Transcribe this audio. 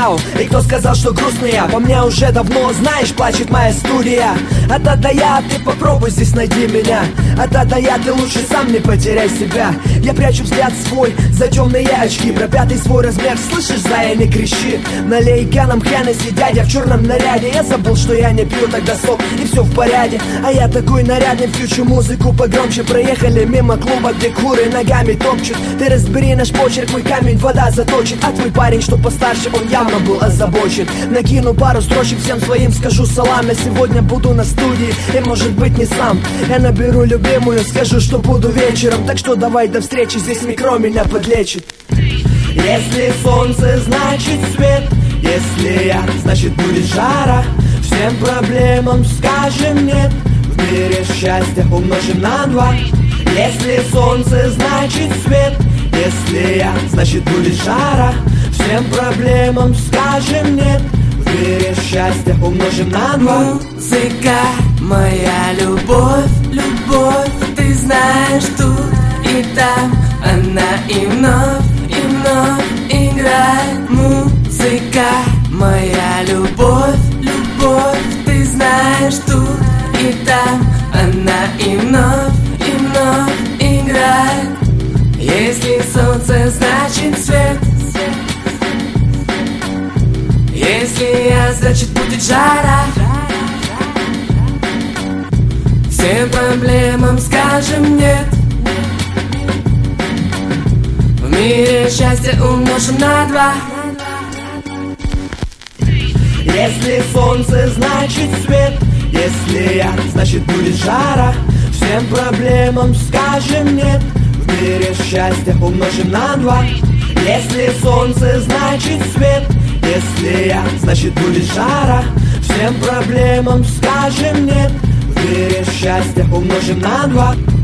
мяу. И кто сказал, что грустный я? По мне уже давно, знаешь, плачет моя студия. А я, ты попробуй здесь найди меня. А я, ты лучше сам не потеряй себя. Я прячу взгляд свой за темные очки. Про пятый свой размер, слышишь, зая, не кричи. Налей Кеном Хеннесси, дядя в черном наряде. Я забыл, что я не пью, тогда сок, и все в порядке. А я такой нарядный, включу музыку погромче. Проехали мимо клуба, где куры ногами топчут. Ты разбери наш почерк, мой камень вода заточит. А твой парень, что постарше, он явно был озабочен. Накину пару строчек, всем своим скажу салам. Я сегодня буду на студии, и может быть не сам. Я наберу любимую, скажу, что буду вечером. Так что давай до встречи, здесь микро меня подлечит. Если солнце, значит свет. Если я, значит будет жара. Всем проблемам скажем нет. В мире счастья умножим на 2. Если солнце, значит свет. Если я, значит будет жара. Всем проблемам скажем нет. В мире счастья умножим на 2. Музыка, моя любовь, любовь. Ты знаешь, тут и там она и вновь играет. Музыка, моя любовь, любовь. Ты знаешь, тут и там она и вновь играет. Если солнце, значит свет. Если я, значит будет жара. Всем проблемам скажем нет. В мире счастья умножим на 2. Если солнце, значит свет. Если я, значит будет жара. Всем проблемам скажем нет. В мире счастья умножим на 2. Если солнце, значит свет. Если я, значит будет жара. Всем проблемам скажем нет. В мире счастья умножим на 2.